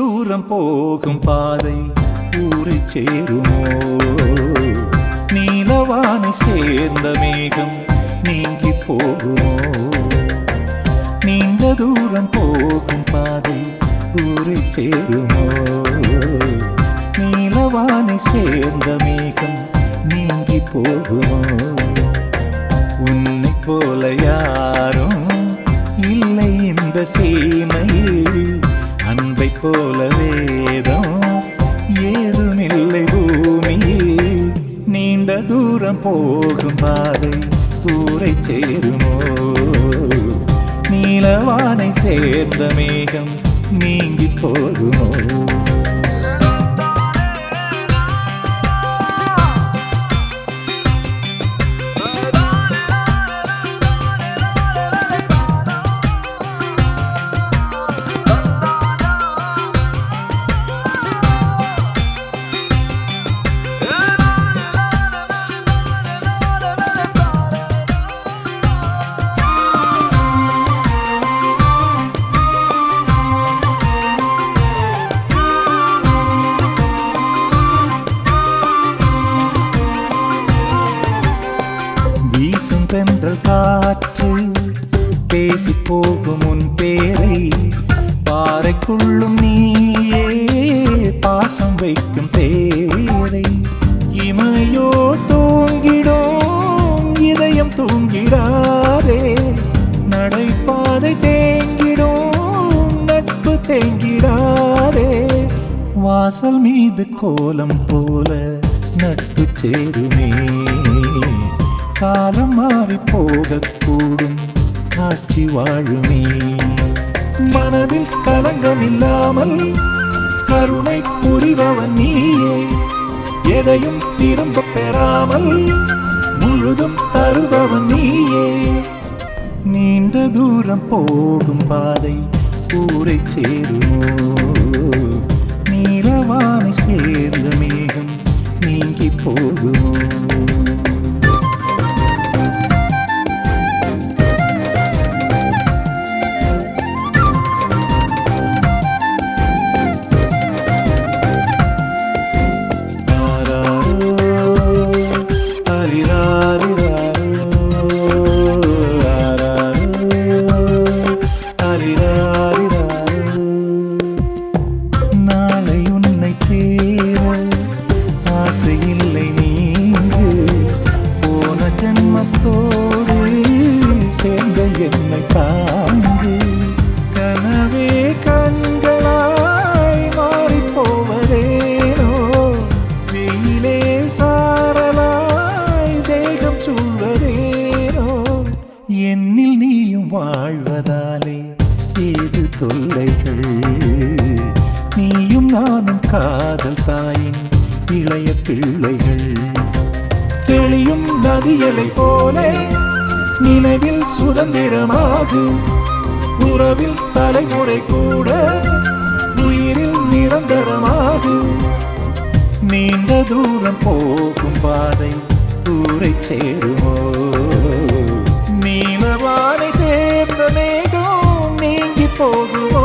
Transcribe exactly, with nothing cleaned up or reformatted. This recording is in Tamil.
தூரம் போகும் பாதை ஊரை சேருமோ? நீலவானை சேர்ந்த மேகம் நீங்கி போகுமோ? நீண்ட தூரம் போகும் பாதை ஊரை சேருமோ? நீலவானை சேர்ந்த மேகம் நீங்கி போகுமோ? உன்னை போல யாரும் இல்லை இந்த சீமையில், அன்பை போல வேதம் ஏதுமில்லை பூமியில். நீண்ட தூரம் போகும் பாதை ஊரை சேருமோ? நீலவானை சேர்ந்த மேகம் நீங்கி போகுமோ? வீசும் தென்றல் காற்று பேசி போகும் உன் பேரை, பாறைக்குள்ளும் நீயே பாசம் வைக்கும் பேரை. இமையோ தூங்கிடும் இதயம் தூங்கிடாதே, நடைபாதை தேங்கிடும் நட்பு தேங்கிடாதே. வாசல் மீது கோலம் போல நட்பு சேருமே, காலம் மாறி போகக்கூடும் காட்சி வாழுமே. மனதில் களங்கம் இல்லாமல் கருணை புரிபவன் நீயே, எதையும் திரும்ப பெறாமல் முழுதும் தருபவன் நீயே. நீண்ட தூரம் போகும் பாதை ஊரை சேருமோ? நீலவானை சேர்ந்த மேகம் நீங்கி போகுமோ? நாளை உன்னை சேர ஆசையில்லை நீங்கு, போன ஜன்மத்தோடு சேர்ந்த என்னை தாங்கு. கனவே கண்களாய் மாறி போவதேனோ, வெயிலே சாரலாய் தேகம் சூழ்வதேனோ. என்னில் நீயும் வாழ்வதாலே ஏது தொல்லைகள், நீயும் நானும் காதல் தாயின் இளைய பிள்ளைகள். தெளியும் நதியலை போல நினைவில் சுதந்திரமாகும், உறவில் தலைமுறை கூட உயிரில் நிரந்தரமாகும். நீண்ட தூரம் போகும் பாதை ஊரை சேருமோ? நீலவானை சேர்ந்த மேகம் நீங்கி போகுமோ?